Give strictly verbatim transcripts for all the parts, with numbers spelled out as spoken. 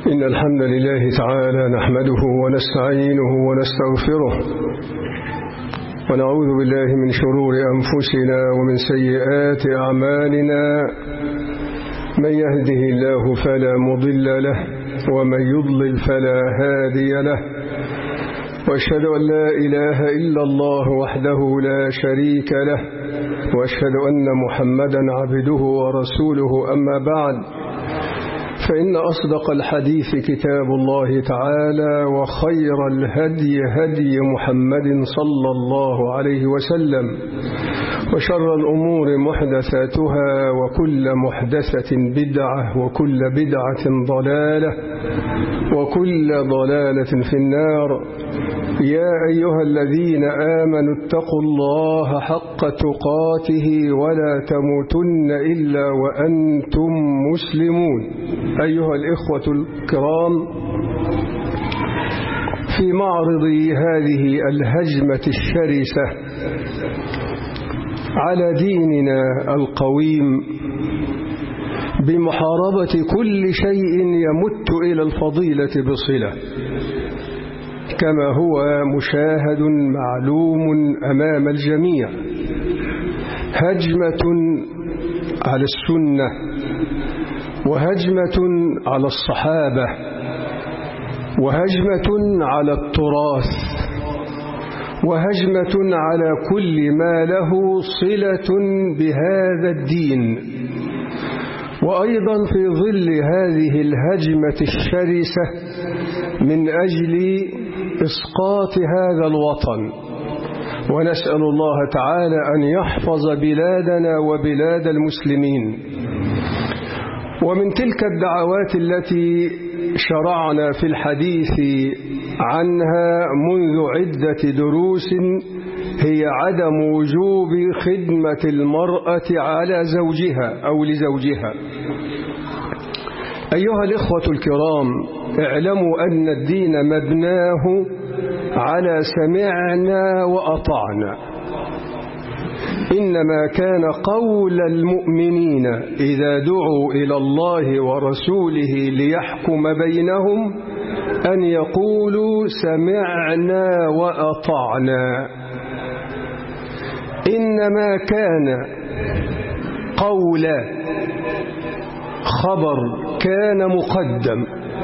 إن الحمد لله تعالى نحمده ونستعينه ونستغفره ونعوذ بالله من شرور أنفسنا ومن سيئات أعمالنا. من يهده الله فلا مضل له ومن يضلل فلا هادي له، وأشهد أن لا إله إلا الله وحده لا شريك له، وأشهد أن محمدا عبده ورسوله. أما بعد، فإن أصدق الحديث كتاب الله تعالى، وخير الهدي هدي محمد صلى الله عليه وسلم، وشر الأمور محدثاتها، وكل محدثة بدعة، وكل بدعة ضلالة، وكل ضلالة في النار. يا أيها الذين آمنوا اتقوا الله حق تقاته ولا تموتن إلا وأنتم مسلمون. أيها الإخوة الكرام، في معرض هذه الهجمة الشرسة على ديننا القويم بمحاربة كل شيء يمت إلى الفضيلة بصلة، كما هو مشاهد معلوم أمام الجميع، هجمة على السنة، وهجمة على الصحابة، وهجمة على التراث، وهجمة على كل ما له صلة بهذا الدين. وأيضا في ظل هذه الهجمة الشرسة من أجل إسقاط هذا الوطن، ونسأل الله تعالى أن يحفظ بلادنا وبلاد المسلمين. ومن تلك الدعوات التي شرعنا في الحديث عنها منذ عدة دروس هي عدم وجوب خدمة المرأة على زوجها أو لزوجها. أيها الإخوة الكرام، اعلموا أن الدين مبناه على سمعنا وأطعنا. إنما كان قول المؤمنين إذا دعوا إلى الله ورسوله ليحكم بينهم أن يقولوا سمعنا وأطعنا. إنما كان قول خبر كان مقدم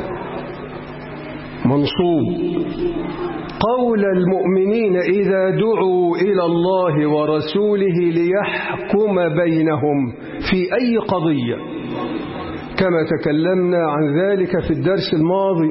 منصوب، قول المؤمنين إذا دعوا إلى الله ورسوله ليحكم بينهم في أي قضية، كما تكلمنا عن ذلك في الدرس الماضي،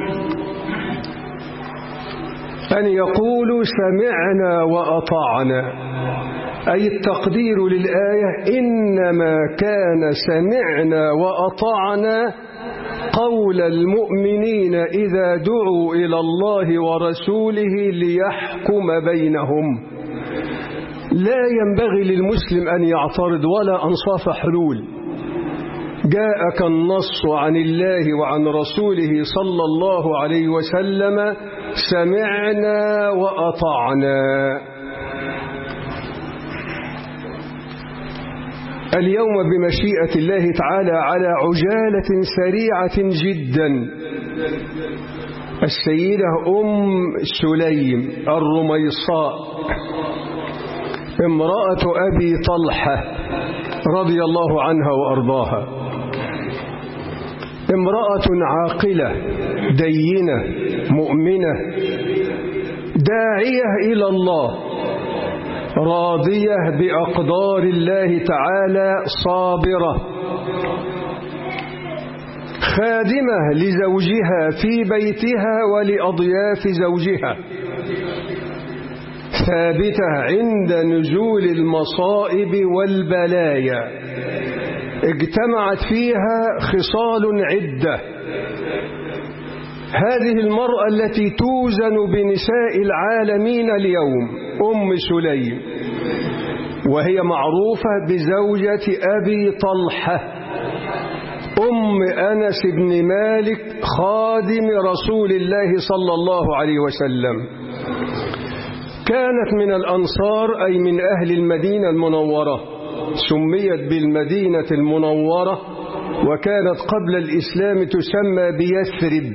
أن يقولوا سمعنا وأطعنا، أي التقدير للآية إنما كان سمعنا وأطعنا قول المؤمنين إذا دعوا إلى الله ورسوله ليحكم بينهم. لا ينبغي للمسلم أن يعترض ولا أنصاف حلول. جاءك النص عن الله وعن رسوله صلى الله عليه وسلم، سمعنا وأطعنا. اليوم بمشيئة الله تعالى على عجالة سريعة جدا، السيدة أم سليم الرميصاء امرأة أبي طلحة رضي الله عنها وأرضاها، امرأة عاقلة دينة مؤمنة داعية إلى الله، راضية بأقدار الله تعالى، صابرة، خادمة لزوجها في بيتها ولأضياف زوجها، ثابتة عند نزول المصائب والبلايا، اجتمعت فيها خصال عدة. هذه المرأة التي توزن بنساء العالمين اليوم أم سليم، وهي معروفة بزوجة أبي طلحة أم أنس بن مالك خادم رسول الله صلى الله عليه وسلم. كانت من الأنصار أي من أهل المدينة المنورة، سميت بالمدينة المنورة وكانت قبل الإسلام تسمى بيثرب،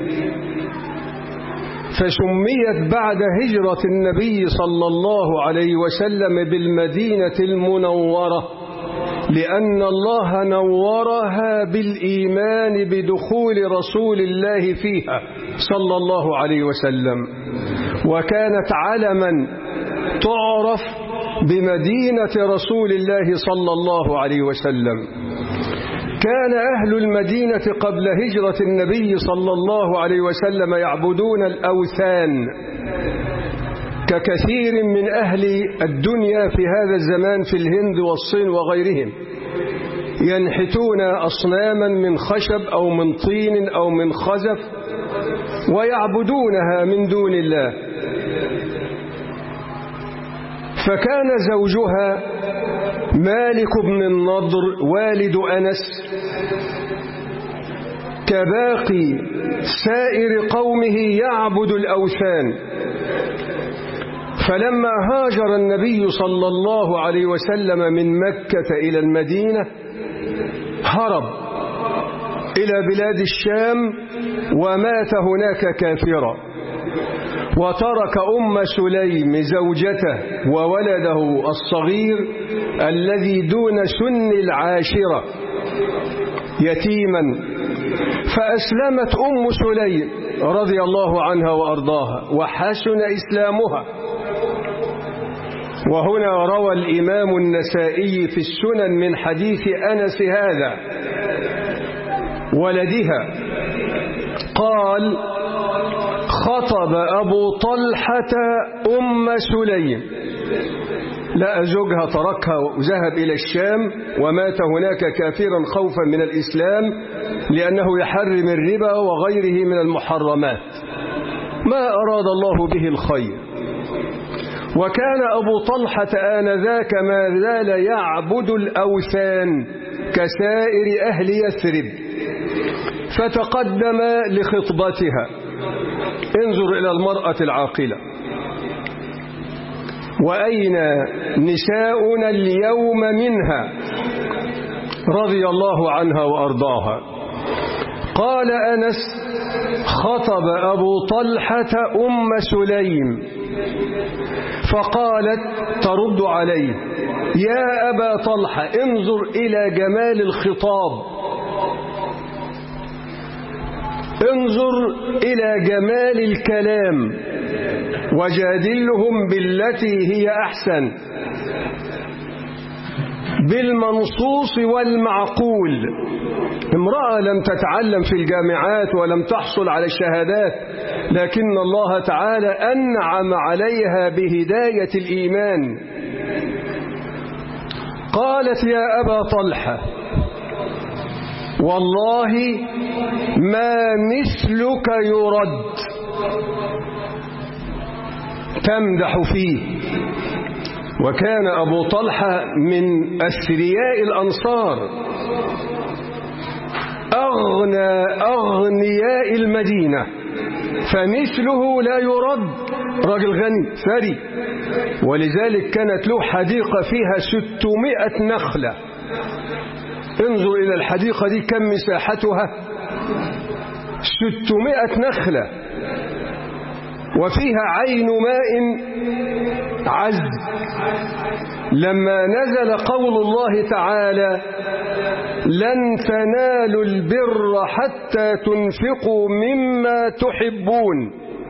فسميت بعد هجرة النبي صلى الله عليه وسلم بالمدينة المنورة، لأن الله نورها بالإيمان بدخول رسول الله فيها صلى الله عليه وسلم، وكانت علما تعرف بمدينة رسول الله صلى الله عليه وسلم. كان أهل المدينة قبل هجرة النبي صلى الله عليه وسلم يعبدون الأوثان ككثير من أهل الدنيا في هذا الزمان في الهند والصين وغيرهم، ينحتون أصناما من خشب أو من طين أو من خزف ويعبدونها من دون الله. فكان زوجها مالك بن النضر والد أنس كباقي سائر قومه يعبد الأوثان، فلما هاجر النبي صلى الله عليه وسلم من مكة إلى المدينة هرب إلى بلاد الشام ومات هناك كافرا، وترك أم سليم زوجته وولده الصغير الذي دون سن العاشرة يتيما، فأسلمت أم سليم رضي الله عنها وأرضاها وحسن إسلامها. وهنا روى الإمام النسائي في السنن من حديث أنس هذا ولدها قال: خطب أبو طلحة أم سليم، لا زوجها تركها وذهب إلى الشام ومات هناك كافرا خوفا من الإسلام لأنه يحرم الربا وغيره من المحرمات، ما أراد الله به الخير. وكان أبو طلحة آنذاك ما زال يعبد الأوثان كسائر أهل يثرب، فتقدم لخطبتها. انظر إلى المرأة العاقلة. وأين نساؤنا اليوم منها رضي الله عنها وأرضاها؟ قال أنس: خطب أبو طلحة أم سليم فقالت ترد عليه: يا أبا طلحة، انظر إلى جمال الخطاب، انظر إلى جمال الكلام، وجادلهم بالتي هي أحسن بالمنصوص والمعقول. امرأة لم تتعلم في الجامعات ولم تحصل على الشهادات، لكن الله تعالى أنعم عليها بهداية الإيمان. قالت: يا أبا طلحة، والله ما مثلك يرد، تمدح فيه. وكان أبو طلحة من أثرياء الأنصار، أغنى أغنياء المدينة، فمثله لا يرد، رجل غني ثري، ولذلك كانت له حديقة فيها ستمائة نخلة. انظر إلى الحديقة دي كم مساحتها، ستمائة نخلة، وفيها عين ماء عذب. لما نزل قول الله تعالى: لن تنالوا البر حتى تنفقوا مما تحبون،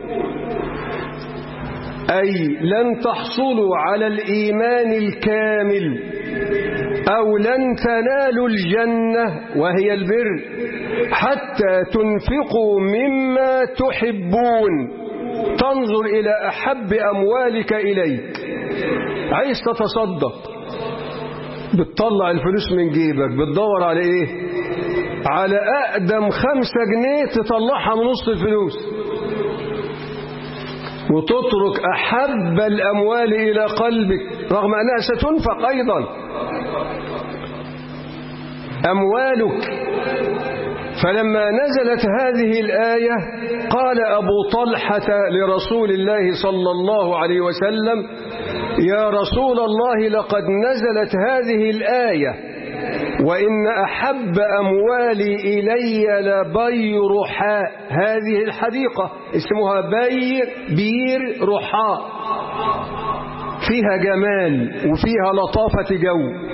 أي لن تحصلوا على الإيمان الكامل أو لن تنالوا الجنة وهي البر حتى تنفقوا مما تحبون. تنظر إلى أحب أموالك إليك، عايز تتصدق، بتطلع الفلوس من جيبك، بتدور على إيه؟ على أقدم خمسة جنيه تطلعها من نص الفلوس، وتترك أحب الأموال إلى قلبك رغم أنها ستنفق أيضا أموالك. فلما نزلت هذه الآية قال أبو طلحة لرسول الله صلى الله عليه وسلم: يا رسول الله، لقد نزلت هذه الآية وإن أحب أموالي إلي لبيرحاء، هذه الحديقة اسمها بير بير رحاء، فيها جمال وفيها لطافة جو،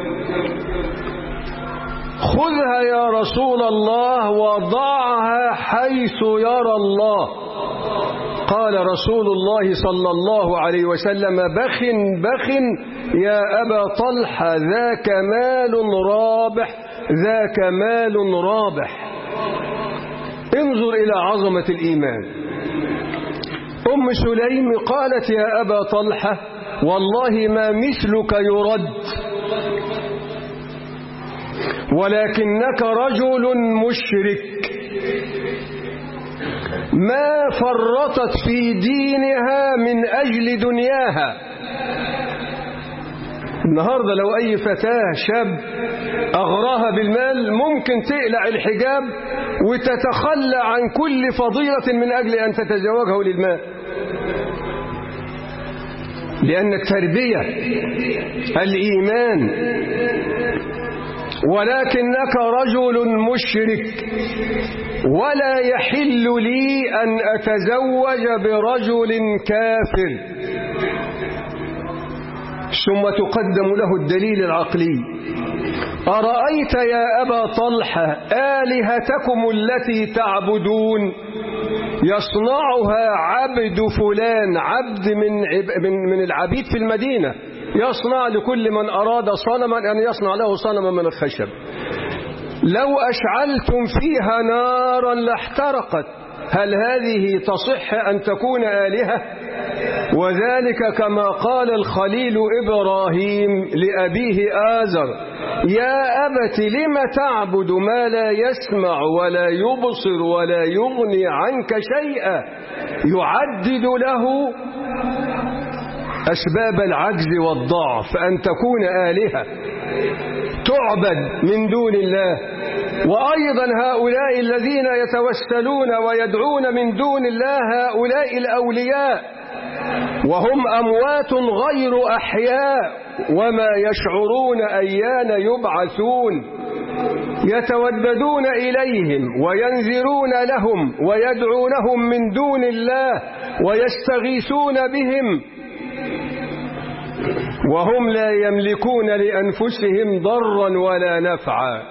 خذها يا رسول الله وضعها حيث يرى الله. قال رسول الله صلى الله عليه وسلم: بخ بخ يا أبا طلحة، ذاك مال رابح، ذاك مال رابح. انظر إلى عظمة الإيمان. أم سليم قالت: يا أبا طلحة، والله ما مثلك يرد، ولكنك رجل مشرك، ما فرطت في دينها من أجل دنياها. النهاردة لو أي فتاة شاب أغراها بالمال ممكن تقلع الحجاب وتتخلى عن كل فضيلة من أجل أن تتزوجه للمال، لأنك تربية الإيمان. ولكنك رجل مشرك، ولا يحل لي أن أتزوج برجل كافر. ثم تقدم له الدليل العقلي: أرأيت يا أبا طلحة آلهتكم التي تعبدون يصنعها عبد فلان، عبد من, عب من, من العبيد في المدينة، يصنع لكل من أراد صنما أن يصنع له صنما من الخشب، لو أشعلتم فيها نارا لاحترقت، هل هذه تصح أن تكون آلهة؟ وذلك كما قال الخليل إبراهيم لأبيه آزر: يا أبت لم تعبد ما لا يسمع ولا يبصر ولا يغني عنك شيئا، يعدد له أسباب العجز والضعف أن تكون آلهة تعبد من دون الله. وأيضا هؤلاء الذين يتوسلون ويدعون من دون الله هؤلاء الأولياء وهم أموات غير أحياء وما يشعرون أيان يبعثون، يتوددون إليهم وينذرون لهم ويدعونهم من دون الله ويستغيثون بهم وهم لا يملكون لأنفسهم ضرا ولا نفعا.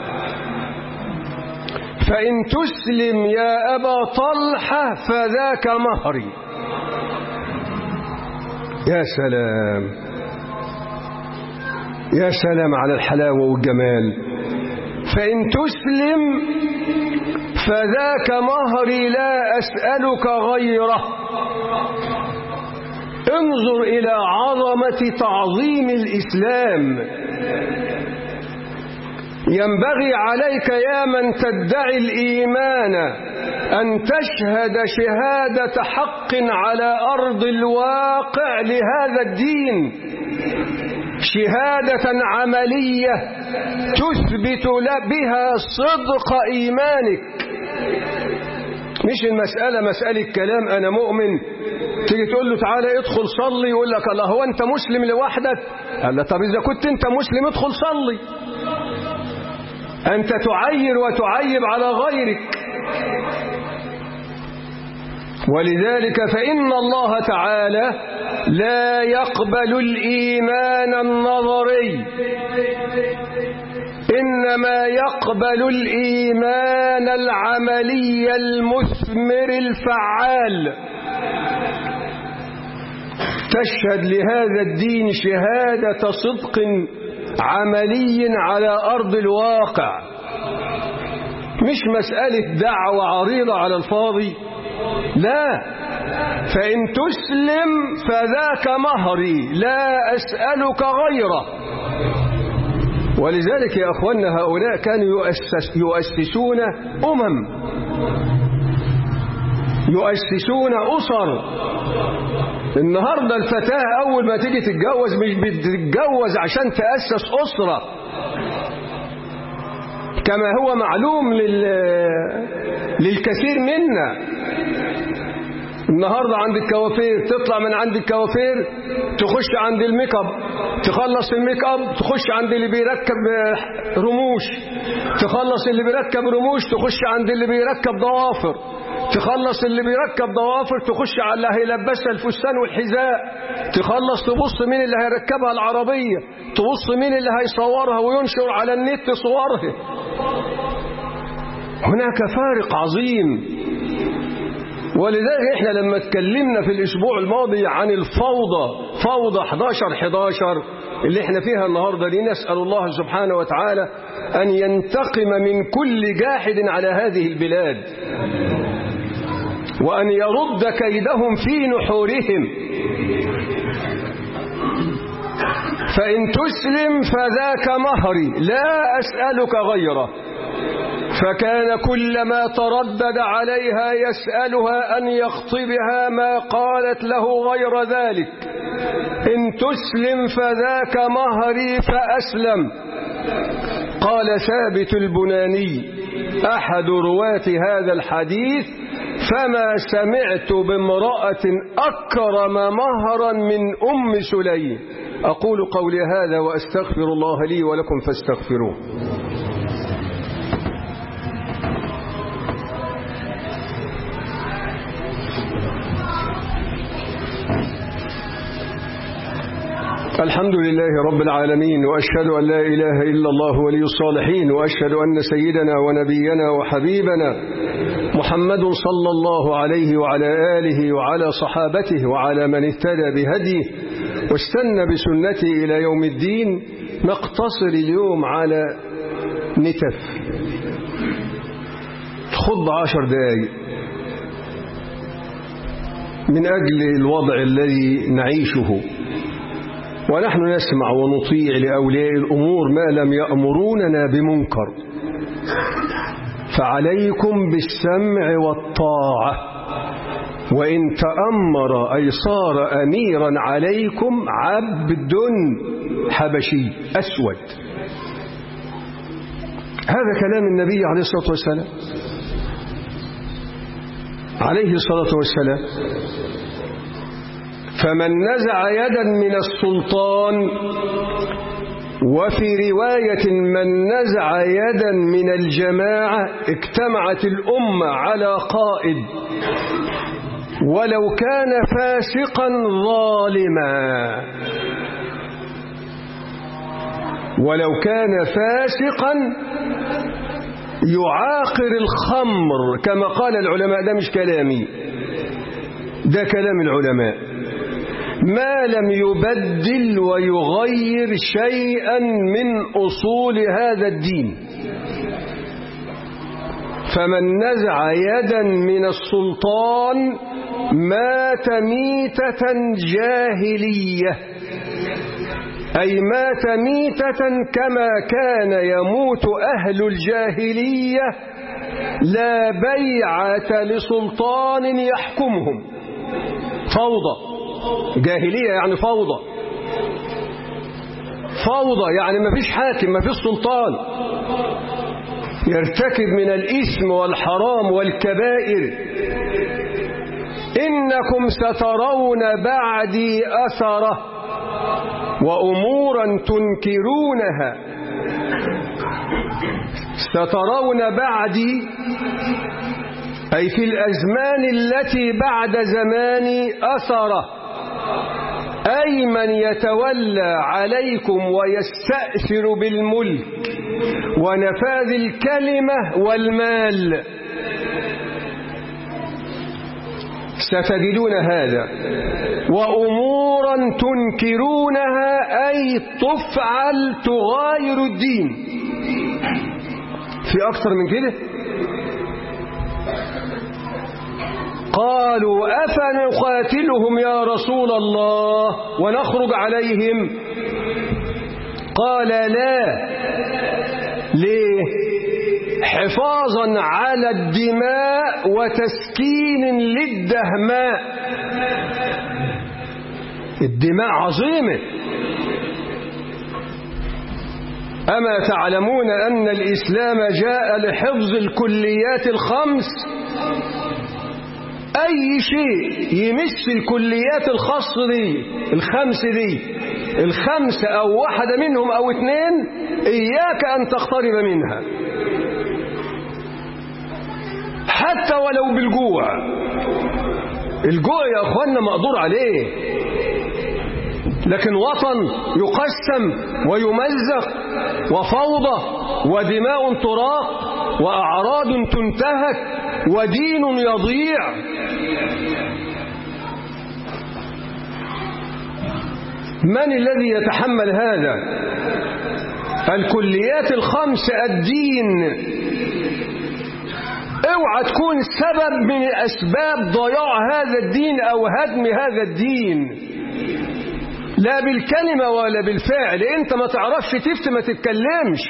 فإن تسلم يا أبا طلحة فذاك مهري. يا سلام يا سلام على الحلاوة والجمال. فإن تسلم فذاك مهري لا أسألك غيره. انظر إلى عظمة تعظيم الإسلام. ينبغي عليك يا من تدعي الإيمان أن تشهد شهادة حق على أرض الواقع لهذا الدين، شهادة عملية تثبت بها صدق إيمانك. مش المسألة مسألة كلام أنا مؤمن، تيجي تقول له تعالى ادخل صلي يقول لك الله هو أنت مسلم لوحدك؟ قال له طب إذا كنت أنت مسلم ادخل صلي. أنت تعير وتعيب على غيرك. ولذلك فإن الله تعالى لا يقبل الإيمان النظري، إنما يقبل الإيمان العملي المثمر الفعال. تشهد لهذا الدين شهادة صدق عملي على أرض الواقع، مش مسألة دعوة عريضة على الفاضي، لا. فإن تسلم فذاك مهري لا أسألك غيره. ولذلك يا أخوانا هؤلاء كانوا يؤسس يؤسسون أمم، يؤسسون أسر. النهاردة الفتاة أول ما تيجي تتجوز مش بتتجوز عشان تأسس أسرة كما هو معلوم لل... للكثير منا. النهاردة عند الكوافير، تطلع من عند الكوافير تخش عند الميك اب، تخلص الميك اب تخش عند اللي بيركب رموش، تخلص اللي بيركب رموش تخش عند اللي بيركب ضوافر، تخلص اللي بيركب ضوافر تخش على اللي هيلبسها الفستان والحذاء، تخلص تبص مين اللي هيركبها العربية، تبص مين اللي هيصورها وينشر على النت صورها. هناك فارق عظيم. ولذلك احنا لما اتكلمنا في الاسبوع الماضي عن الفوضى، فوضى احداشر احداشر اللي احنا فيها النهاردة دي، نسأل الله سبحانه وتعالى أن ينتقم من كل جاحد على هذه البلاد، وأن يرد كيدهم في نحورهم. فإن تسلم فذاك مهري لا أسألك غيره. فكان كلما تردد عليها يسألها أن يخطبها ما قالت له غير ذلك. إن تسلم فذاك مهري فأسلم. قال ثابت البناني أحد رواة هذا الحديث: فما سمعت بامرأة أكرم مهرا من أم سليم. أقول قولي هذا وأستغفر الله لي ولكم فاستغفروه. الحمد لله رب العالمين، وأشهد أن لا إله إلا الله ولي الصالحين، وأشهد أن سيدنا ونبينا وحبيبنا محمد صلى الله عليه وعلى آله وعلى صحابته وعلى من اهتدى بهديه واستنى بسنته إلى يوم الدين. نقتصر اليوم على نتف خض عشر دقائق من أجل الوضع الذي نعيشه، ونحن نسمع ونطيع لأولياء الأمور ما لم يأمروننا بمنكر، فعليكم بالسمع والطاعة. وإن تأمر أي صار أميرا عليكم عبد حبشي أسود. هذا كلام النبي عليه الصلاة والسلام عليه الصلاة والسلام. فمن نزع يدا من السلطان، وفي رواية من نزع يدا من الجماعة، اجتمعت الأمة على قائد ولو كان فاسقا ظالما، ولو كان فاسقا يعاقر الخمر كما قال العلماء. ده مش كلامي، ده كلام العلماء. ما لم يبدل ويغير شيئا من أصول هذا الدين. فمن نزع يدا من السلطان مات ميتة جاهلية، أي مات ميتة كما كان يموت أهل الجاهلية، لا بيعة لسلطان يحكمهم. فوضى، جاهلية يعني فوضى، فوضى يعني ما فيش حاكم، ما فيش سلطان يرتكب من الإثم والحرام والكبائر. إنكم سترون بعدي أثرة وأمورا تنكرونها. سترون بعدي أي في الأزمان التي بعد زماني أثرة، أي من يتولى عليكم ويستأثر بالملك ونفاذ الكلمة والمال. ستجدون هذا. وأمورا تنكرونها أي تفعل تغاير الدين. في أكثر من كده؟ قالوا أفنقاتلهم يا رسول الله ونخرج عليهم؟ قال لا. ليه؟ حفاظا على الدماء وتسكين للدهماء. الدماء عظيمة. أما تعلمون أن الإسلام جاء لحفظ الكليات الخمس؟ أي شيء يمس الكليات الخاصة دي الخمس دي الخمسة أو واحدة منهم أو اثنين إياك أن تقترب منها حتى ولو بالجوع. الجوع يا أخوانا مقدور عليه، لكن وطن يقسم ويمزق وفوضى ودماء تراق وأعراض تنتهك ودين يضيع. من الذي يتحمل هذا؟ الكليات الخمس الدين. اوعى تكون سبب من أسباب ضياع هذا الدين أو هدم هذا الدين، لا بالكلمة ولا بالفعل. انت ما تعرفش تفت ما تتكلمش.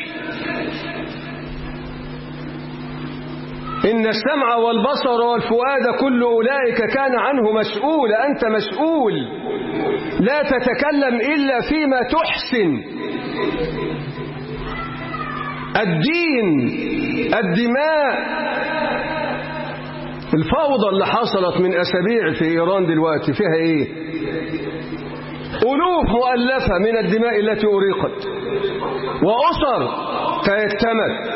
إن السمع والبصر والفؤاد كل أولئك كان عنه مسؤول. أنت مسؤول، لا تتكلم إلا فيما تحسن. الدين، الدماء، الفوضى اللي حصلت من أسابيع في إيران دلوقتي فيها إيه؟ ألوف مؤلفة من الدماء التي أريقت وأسر تيتمت.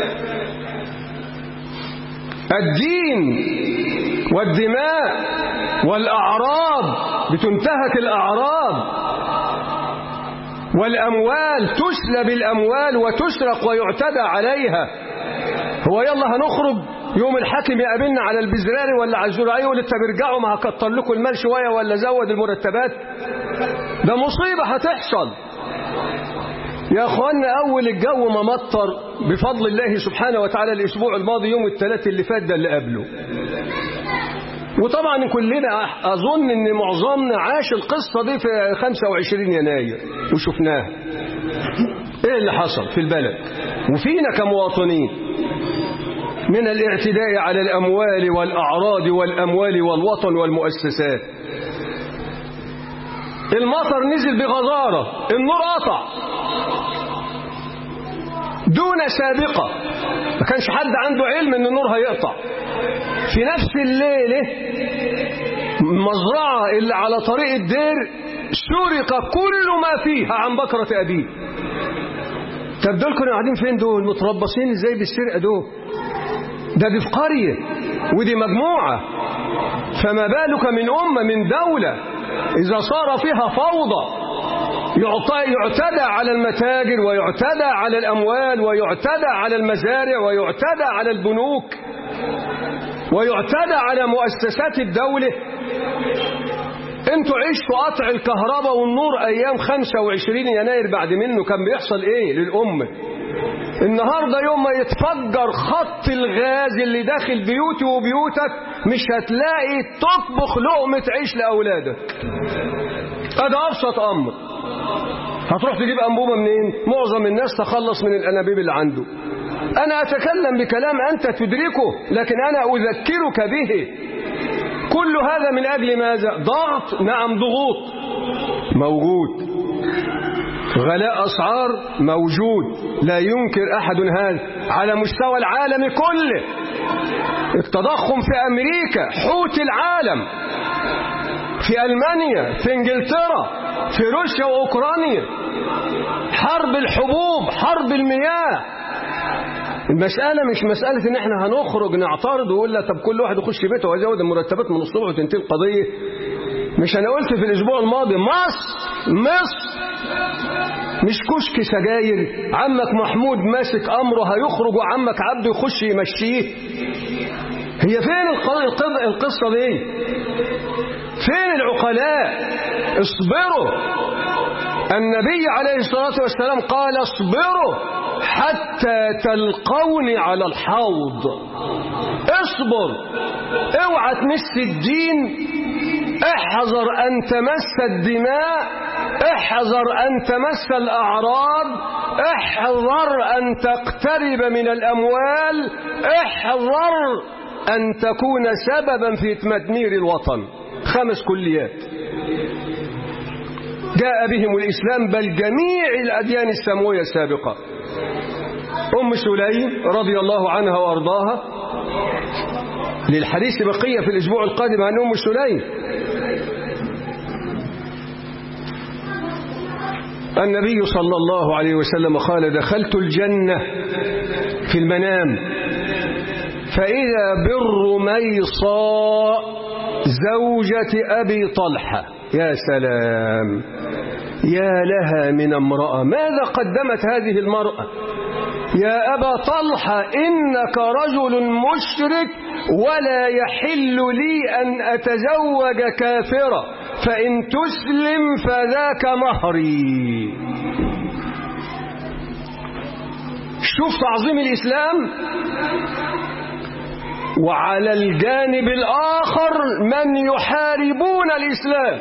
الدين والدماء والأعراض بتنتهك الأعراض، والأموال تسلب الأموال وتسرق ويعتدى عليها. هو يلا هنخرج يوم الحاكم يقابلنا على البزراري ولا على الزراعي يقول انت بيرجعوا ما هكتر لكم المال شوية ولا زود المرتبات؟ ده مصيبة هتحصل يا اخوانا. اول الجو ما مطر بفضل الله سبحانه وتعالى الاسبوع الماضي يوم الثلاث اللي فات ده اللي قبله، وطبعا كلنا اظن ان معظمنا عاش القصة دي في خمسة وعشرين يناير وشفناها ايه اللي حصل في البلد وفينا كمواطنين من الاعتداء على الاموال والاعراض والاموال والوطن والمؤسسات. المطر نزل بغزارة، النور قطع دون سابقة، ما كانش حد عنده علم ان النور هيقطع. في نفس الليلة المزرعة اللي على طريق الدير سرق كل ما فيها عن بكرة أبيه. طب دول كانوا قاعدين فين دول؟ متربصين ازاي بالسرقة دول؟ ده دي في قرية ودي مجموعة، فما بالك من أمة من دولة إذا صار فيها فوضى يعتدى على المتاجر ويعتدى على الأموال ويعتدى على المزارع ويعتدى على البنوك ويعتدى على مؤسسات الدولة. انتوا عشتوا قطع الكهرباء والنور أيام خمسة وعشرين يناير، بعد منه كان بيحصل ايه للأمة؟ النهاردة يوم ما يتفجر خط الغاز اللي داخل بيوتي وبيوتك مش هتلاقي تطبخ لقمة عيش لأولادك. هذا أبسط أمر. هتروح تجيب أنبوبة منين؟ معظم الناس تخلص من الأنابيب اللي عنده. أنا أتكلم بكلام أنت تدركه، لكن أنا أذكرك به. كل هذا من أجل ماذا؟ ضغط، نعم ضغوط موجود، غلاء أسعار موجود، لا ينكر أحد هذا على مستوى العالم كله. التضخم في أمريكا حوت العالم، في ألمانيا، في إنجلترا، في روسيا وأوكرانيا، حرب الحبوب، حرب المياه. المسألة مش مسألة إن إحنا هنخرج نعترض ونقول لا طب كل واحد يخش بيته ويزود المرتبات من الصبح وتنتهي القضية. مش أنا قلت في الأسبوع الماضي مصر مصر مش كشك سجاير عمك محمود ماسك أمره هيخرج وعمك عبده يخش يمشيه. هي فين القصة دي؟ فين العقلاء؟ اصبروا. النبي عليه الصلاة والسلام قال اصبروا حتى تلقوني على الحوض. اصبر، اوعى تمس الدين، احذر أن تمس الدماء، احذر أن تمس الأعراض، احذر أن تقترب من الأموال، احذر أن تكون سببا في تدمير الوطن. خمس كليات جاء بهم الإسلام بل جميع الأديان السماوية السابقة. أم سليم رضي الله عنها وأرضاها للحديث بقية في الأسبوع القادم عن أم سليم. النبي صلى الله عليه وسلم قال: دخلت الجنة في المنام فإذا بالرميصاء زوجة أبي طلحة. يا سلام، يا لها من امرأة، ماذا قدمت هذه المرأة؟ يا أبا طلحة إنك رجل مشرك ولا يحل لي أن أتزوج كافرة، فإن تسلم فذاك مهري. شوف تعظيم الإسلام. وعلى الجانب الآخر من يحاربون الإسلام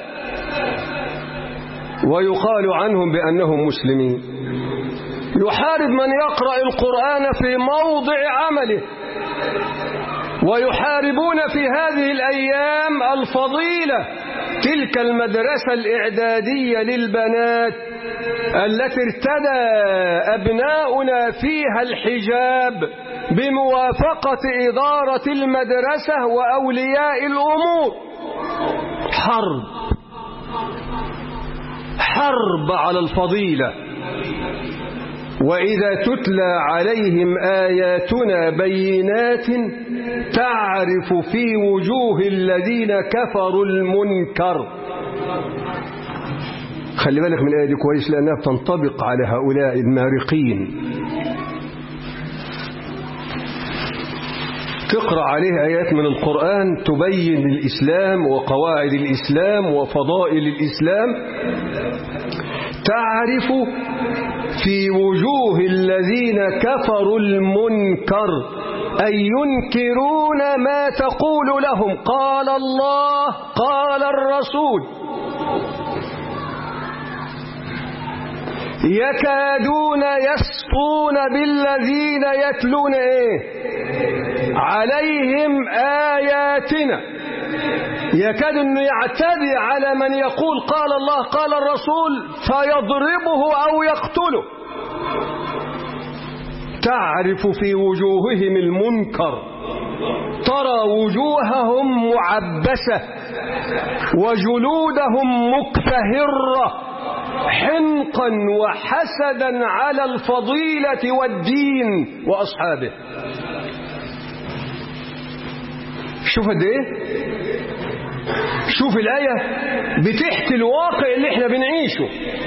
ويقال عنهم بأنهم مسلمين. يحارب من يقرأ القرآن في موضع عمله، ويحاربون في هذه الأيام الفضيلة، تلك المدرسة الإعدادية للبنات التي ارتدى أبناؤنا فيها الحجاب بموافقة إدارة المدرسة وأولياء الأمور. حرب حرب على الفضيلة. وإذا تتلى عليهم آياتنا بينات تعرف في وجوه الذين كفروا المنكر. خلي بالك من الآية دي كويس، لأنها بتنطبق على هؤلاء المارقين. تقرأ عليه آيات من القرآن تبين الإسلام وقواعد الإسلام وفضائل الإسلام، تعرف في وجوه الذين كفروا المنكر، أي ينكرون ما تقول لهم قال الله قال الرسول. يكادون يسطون بالذين يتلون إيه؟ عليهم آياتنا. يكاد أنه يعتدي على من يقول قال الله قال الرسول فيضربه أو يقتله. تعرف في وجوههم المنكر، ترى وجوههم معبسة وجلودهم مكفهرة حنقا وحسدا على الفضيلة والدين وأصحابه. شوف قد ايه، شوف الآية بتحكي الواقع اللي احنا بنعيشه.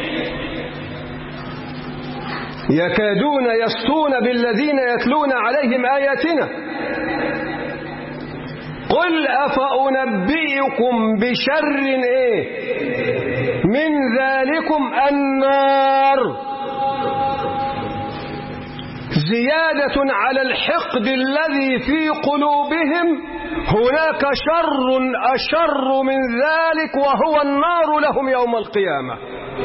يكادون يسطون بالذين يتلون عليهم آياتنا. قل أفأنبئكم بشر ايه من ذلكم النار. زيادة على الحقد الذي في قلوبهم. هناك شر أشر من ذلك وهو النار لهم يوم القيامة.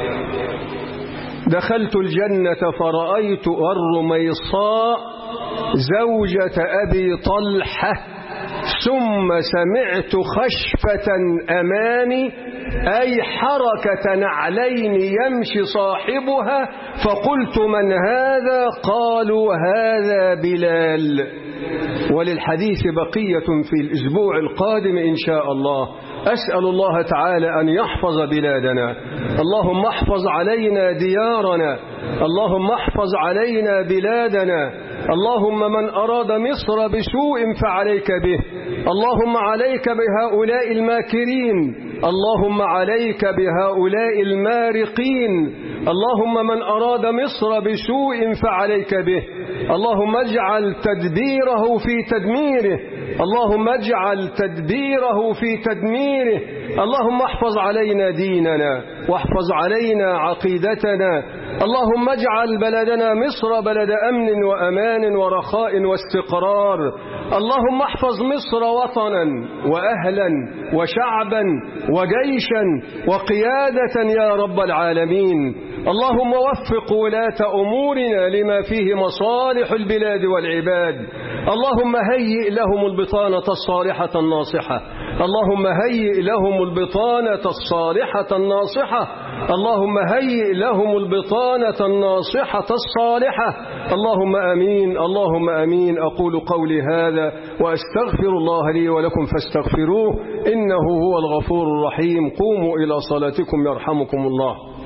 دخلت الجنة فرأيت الرميصاء زوجة أبي طلحة، ثم سمعت خشفة أمامي، أي حركة نعلين يمشي صاحبها، فقلت من هذا؟ قالوا هذا بلال. وللحديث بقية في الأسبوع القادم إن شاء الله. أسأل الله تعالى أن يحفظ بلادنا. اللهم احفظ علينا ديارنا، اللهم احفظ علينا بلادنا. اللهم من أراد مصر بسوء فعليك به، اللهم عليك بهؤلاء الماكرين، اللهم عليك بهؤلاء المارقين. اللهم من أراد مصر بسوء فعليك به، اللهم اجعل تدبيره في تدميره، اللهم اجعل تدبيره في تدميره. اللهم احفظ علينا ديننا واحفظ علينا عقيدتنا. اللهم اجعل بلدنا مصر بلد أمن وأمان ورخاء واستقرار. اللهم احفظ مصر وطنا وأهلا وشعبا وجيشا وقيادة يا رب العالمين. اللهم وفق ولاة أمورنا لما فيه مصالح البلاد والعباد. اللهم هيئ لهم البطانة الصالحة الناصحة، اللهم هيئ لهم البطانة الصالحة الناصحة. اللهم هيئ لهم البطانة الناصحة الصالحة. اللهم أمين اللهم أمين. أقول قولي هذا وأستغفر الله لي ولكم فاستغفروه إنه هو الغفور الرحيم. قوموا إلى صلاتكم يرحمكم الله.